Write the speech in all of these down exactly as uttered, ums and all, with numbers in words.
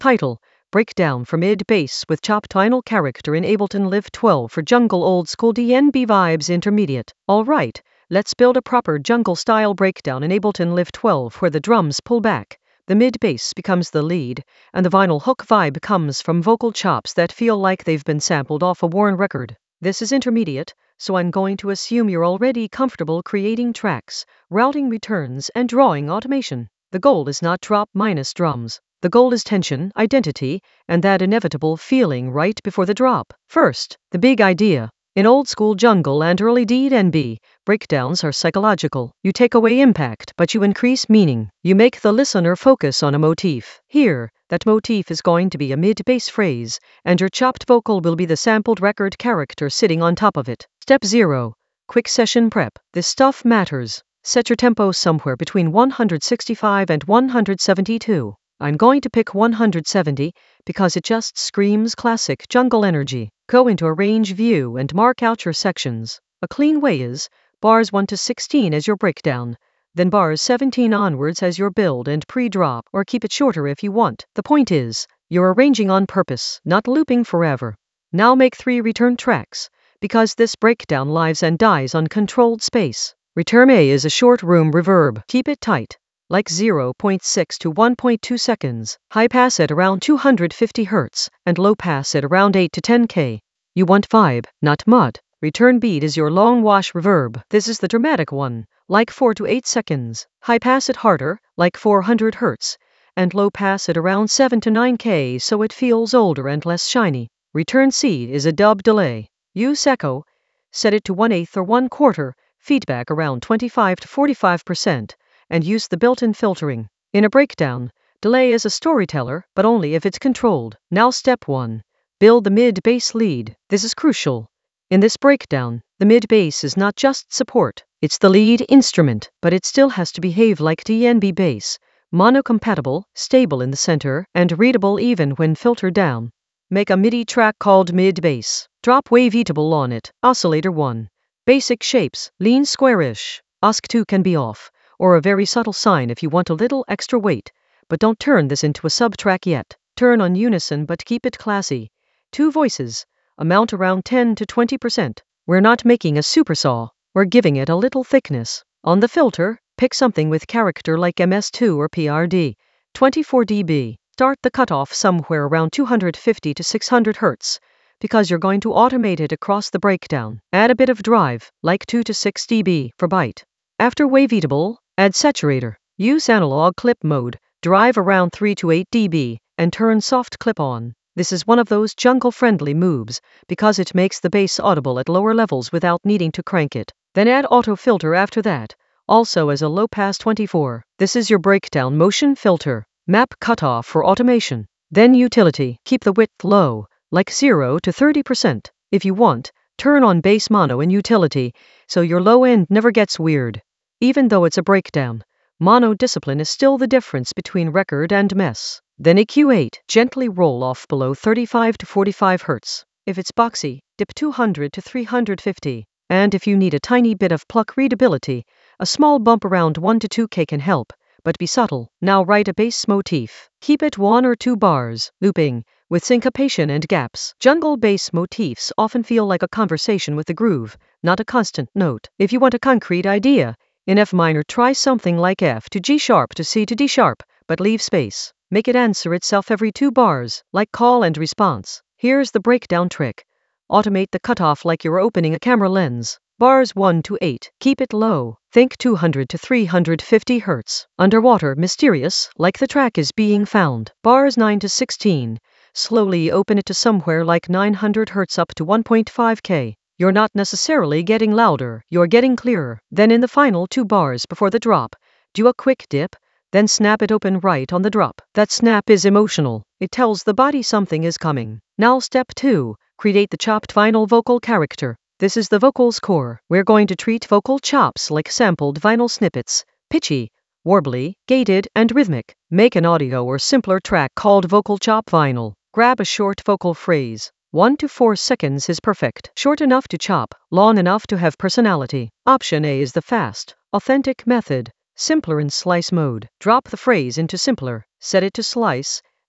Title: Breakdown for Mid-Bass with Chopped Vinyl Character in Ableton Live twelve for Jungle Old School D N B Vibes Intermediate. Alright, let's build a proper jungle-style breakdown in Ableton Live twelve where the drums pull back, the mid-bass becomes the lead, and the vinyl hook vibe comes from vocal chops that feel like they've been sampled off a worn record. This is intermediate, so I'm going to assume you're already comfortable creating tracks, routing returns, and drawing automation. The goal is not drop minus drums. The goal is tension, identity, and that inevitable feeling right before the drop. First, the big idea. In old school jungle and early D N B, breakdowns are psychological. You take away impact, but you increase meaning. You make the listener focus on a motif. Here, that motif is going to be a mid-bass phrase, and your chopped vocal will be the sampled record character sitting on top of it. Step zero. Quick session prep. This stuff matters. Set your tempo somewhere between one hundred sixty-five and one hundred seventy-two. I'm going to pick one hundred seventy because it just screams classic jungle energy. Go into Arrange View and mark out your sections. A clean way is bars one to sixteen as your breakdown, then bars seventeen onwards as your build and pre-drop, or keep it shorter if you want. The point is, you're arranging on purpose, not looping forever. Now make three return tracks, because this breakdown lives and dies on controlled space. Return A is a short room reverb. Keep it tight, like zero point six to one point two seconds, high pass at around two hundred fifty hertz, and low pass at around eight to ten K. You want vibe, not mud. Return beat is your long wash reverb. This is the dramatic one, like four to eight seconds, high pass it harder, like four hundred hertz, and low pass at around seven to nine K so it feels older and less shiny. Return C is a dub delay. Use echo, set it to one eighth or one quarter, feedback around twenty-five to forty-five percent, and use the built-in filtering. In a breakdown, delay is a storyteller, but only if it's controlled. Now step one. Build the mid-bass lead. This is crucial. In this breakdown, the mid-bass is not just support, it's the lead instrument, but it still has to behave like D N B bass, mono-compatible, stable in the center, and readable even when filtered down. Make a MIDI track called mid-bass. Drop Waveatable on it. Oscillator one. Basic shapes, lean squarish. O S C two can be off, or a very subtle sign if you want a little extra weight, but don't turn this into a sub-track yet. Turn on unison but keep it classy. Two voices, amount around ten to twenty percent. We're not making a supersaw, we're giving it a little thickness. On the filter, pick something with character like M S two or P R D, twenty-four decibels. Start the cutoff somewhere around two hundred fifty to six hundred hertz, because you're going to automate it across the breakdown. Add a bit of drive, like two to six decibels for bite. After Waveatable, add saturator. Use analog clip mode, drive around three to eight decibels, and turn soft clip on. This is one of those jungle-friendly moves, because it makes the bass audible at lower levels without needing to crank it. Then add auto filter after that, also as a low pass twenty-four. This is your breakdown motion filter. Map cutoff for automation. Then utility. Keep the width low, like zero to thirty percent. If you want, turn on bass mono in utility, so your low end never gets weird. Even though it's a breakdown, mono discipline is still the difference between record and mess. Then E Q eight. Gently roll off below thirty-five to forty-five hertz. If it's boxy, dip two hundred to three hundred fifty. And if you need a tiny bit of pluck readability, a small bump around one to two K can help, but be subtle. Now write a bass motif. Keep it one or two bars, looping, with syncopation and gaps. Jungle bass motifs often feel like a conversation with the groove, not a constant note. If you want a concrete idea, in F minor try something like F to G sharp to C to D sharp, but leave space. Make it answer itself every two bars, like call and response. Here's the breakdown trick. Automate the cutoff like you're opening a camera lens. Bars one to eight. Keep it low. Think two hundred to three hundred fifty hertz. Underwater, mysterious, like the track is being found. Bars nine to sixteen. Slowly open it to somewhere like nine hundred hertz up to one point five K. You're not necessarily getting louder, you're getting clearer. Then in the final two bars before the drop, do a quick dip, then snap it open right on the drop. That snap is emotional. It tells the body something is coming. Now step two. Create the chopped vinyl vocal character. This is the vocals core. We're going to treat vocal chops like sampled vinyl snippets, pitchy, warbly, gated, and rhythmic. Make an audio or simpler track called vocal chop vinyl. Grab a short vocal phrase. One to four seconds is perfect. Short enough to chop, long enough to have personality. Option A is the fast, authentic method. Simpler in slice mode. Drop the phrase into simpler, set it to slice,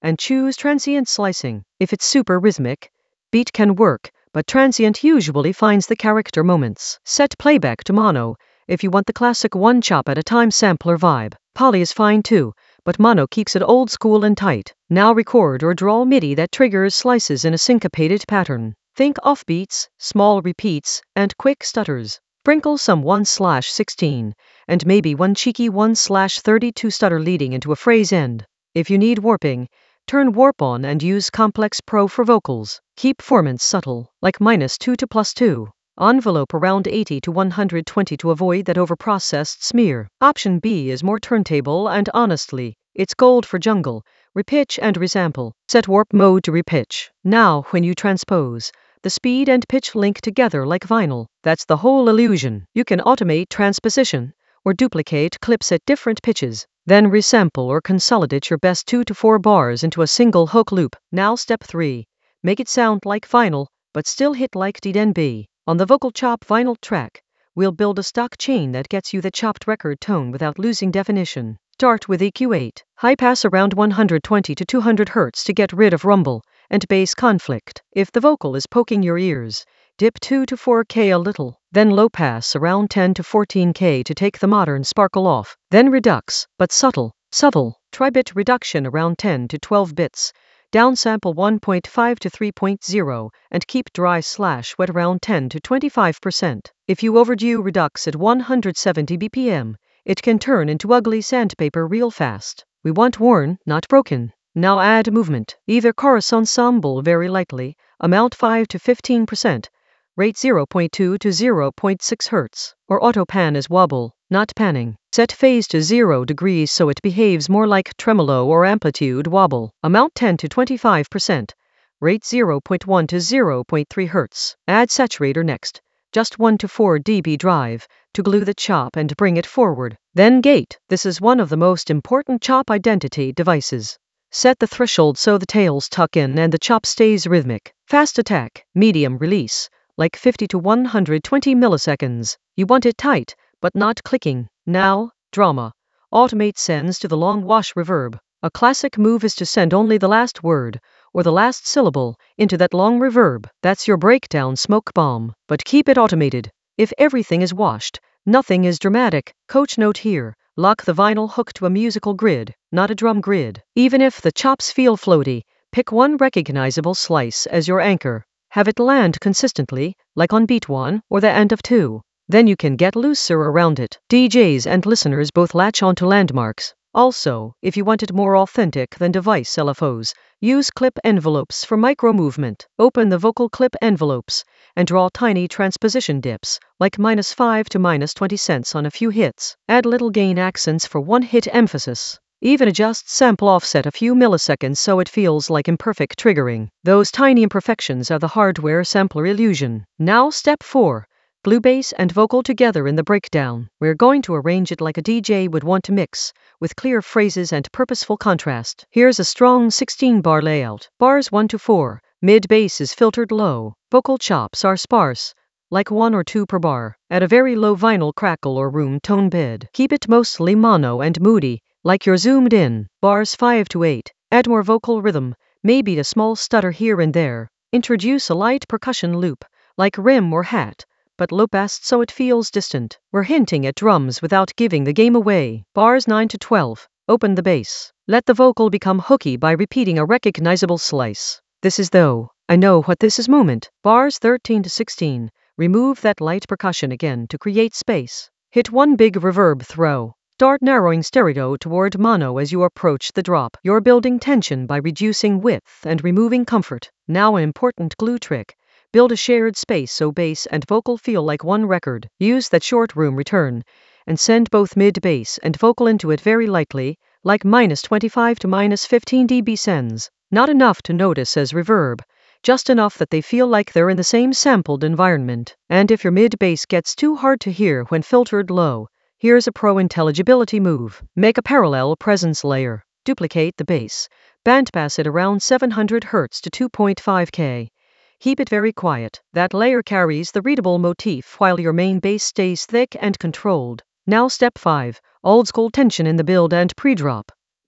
and choose transient slicing. If it's super rhythmic, beat can work, but transient usually finds the character moments. Set playback to mono if you want the classic one chop at a time sampler vibe. Poly is fine too, but mono keeps it old school and tight. Now record or draw MIDI that triggers slices in a syncopated pattern. Think offbeats, small repeats, and quick stutters. Sprinkle some one slash sixteen, and maybe one cheeky one slash thirty-two stutter leading into a phrase end. If you need warping, turn warp on and use Complex Pro for vocals. Keep performance subtle, like minus two to plus two. Envelope around eighty to one hundred twenty to avoid that overprocessed smear. Option B is more turntable and honestly, it's gold for jungle. Repitch and resample. Set warp mode to repitch. Now, when you transpose, the speed and pitch link together like vinyl. That's the whole illusion. You can automate transposition or duplicate clips at different pitches. Then resample or consolidate your best two to four bars into a single hook loop. Now step three. Make it sound like vinyl, but still hit like D N B. On the vocal chop vinyl track, we'll build a stock chain that gets you the chopped record tone without losing definition. Start with E Q eight. High pass around one hundred twenty to two hundred hertz to get rid of rumble and bass conflict. If the vocal is poking your ears, dip two to four K a little. Then low pass around ten to fourteen K to take the modern sparkle off. Then redux, but subtle, subtle. Try bit reduction around ten to twelve bits. Downsample one point five to three point zero and keep dry slash wet around ten to twenty-five percent. If you overdo redux at one hundred seventy B P M, it can turn into ugly sandpaper real fast. We want worn, not broken. Now add movement. Either chorus ensemble very lightly, amount five to fifteen percent, rate zero point two to zero point six hertz, or auto pan as wobble, not panning. Set phase to zero degrees so it behaves more like tremolo or amplitude wobble, amount ten to twenty-five percent, rate zero point one to zero point three hertz. Add saturator next, just one to four decibels drive, to glue the chop and bring it forward. Then gate. This is one of the most important chop identity devices. Set the threshold so the tails tuck in and the chop stays rhythmic. Fast attack, medium release, like fifty to one hundred twenty milliseconds. You want it tight, but not clicking. Now, drama. Automate sends to the long wash reverb. A classic move is to send only the last word, or the last syllable, into that long reverb. That's your breakdown smoke bomb. But keep it automated. If everything is washed, nothing is dramatic. Coach note here. Lock the vinyl hook to a musical grid, not a drum grid. Even if the chops feel floaty, pick one recognizable slice as your anchor. Have it land consistently, like on beat one or the end of two. Then you can get looser around it. D Js and listeners both latch onto landmarks. Also, if you want it more authentic than device L F Os, use clip envelopes for micro movement. Open the vocal clip envelopes and draw tiny transposition dips, like minus five to minus twenty cents on a few hits. Add little gain accents for one hit emphasis. Even adjust sample offset a few milliseconds so it feels like imperfect triggering. Those tiny imperfections are the hardware sampler illusion. Now step four. Glue bass and vocal together in the breakdown. We're going to arrange it like a D J would want to mix, with clear phrases and purposeful contrast. Here's a strong sixteen bar layout. Bars one to four. Mid bass is filtered low. Vocal chops are sparse, like one or two per bar, at a very low vinyl crackle or room tone bed. Keep it mostly mono and moody, like you're zoomed in. Bars five to eight. Add more vocal rhythm, maybe a small stutter here and there. Introduce a light percussion loop, like rim or hat, but low passed so it feels distant. We're hinting at drums without giving the game away. Bars nine to twelve. Open the bass. Let the vocal become hooky by repeating a recognizable slice. This is though, I know what this is moment. Bars thirteen to sixteen. Remove that light percussion again to create space. Hit one big reverb throw. Start narrowing stereo toward mono as you approach the drop. You're building tension by reducing width and removing comfort. Now an important glue trick. Build a shared space so bass and vocal feel like one record. Use that short room return and send both mid bass and vocal into it very lightly, like minus twenty-five to minus fifteen decibels sends. Not enough to notice as reverb, just enough that they feel like they're in the same sampled environment. And if your mid bass gets too hard to hear when filtered low, here's a pro intelligibility move. Make a parallel presence layer. Duplicate the bass. Bandpass it around seven hundred hertz to two point five K. Keep it very quiet. That layer carries the readable motif while your main bass stays thick and controlled. Now step five. Old school tension in the build and pre-drop.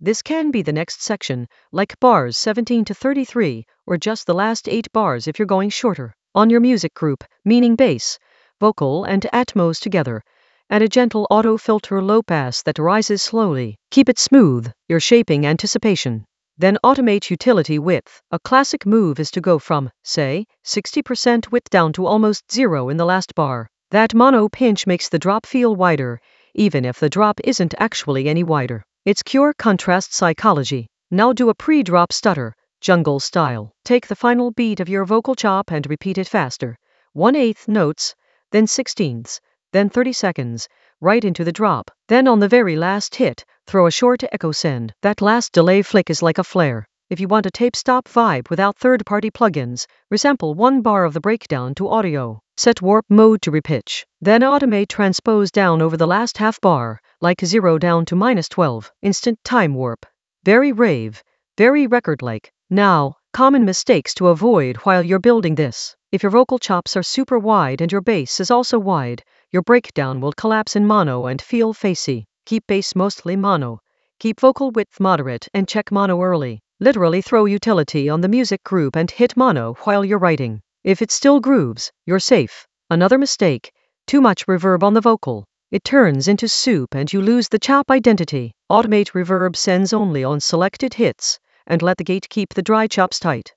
This can be the next section, like bars seventeen to thirty-three, or just the last eight bars if you're going shorter. On your music group, meaning bass, vocal, and Atmos together, add a gentle auto filter low pass that rises slowly. Keep it smooth, you're shaping anticipation. Then automate utility width. A classic move is to go from, say, sixty percent width down to almost zero in the last bar. That mono pinch makes the drop feel wider, even if the drop isn't actually any wider. It's pure contrast psychology. Now do a pre-drop stutter, jungle style. Take the final beat of your vocal chop and repeat it faster. one-eighth notes, then sixteenths, then thirty seconds, right into the drop. Then on the very last hit, throw a short echo send. That last delay flick is like a flare. If you want a tape stop vibe without third-party plugins, resample one bar of the breakdown to audio. Set warp mode to repitch. Then automate transpose down over the last half bar, like zero down to minus twelve. Instant time warp. Very rave, very record-like. Now, common mistakes to avoid while you're building this. If your vocal chops are super wide and your bass is also wide, your breakdown will collapse in mono and feel facey. Keep bass mostly mono. Keep vocal width moderate and check mono early. Literally throw utility on the music group and hit mono while you're writing. If it still grooves, you're safe. Another mistake, too much reverb on the vocal. It turns into soup and you lose the chop identity. Automate reverb sends only on selected hits, and let the gate keep the dry chops tight.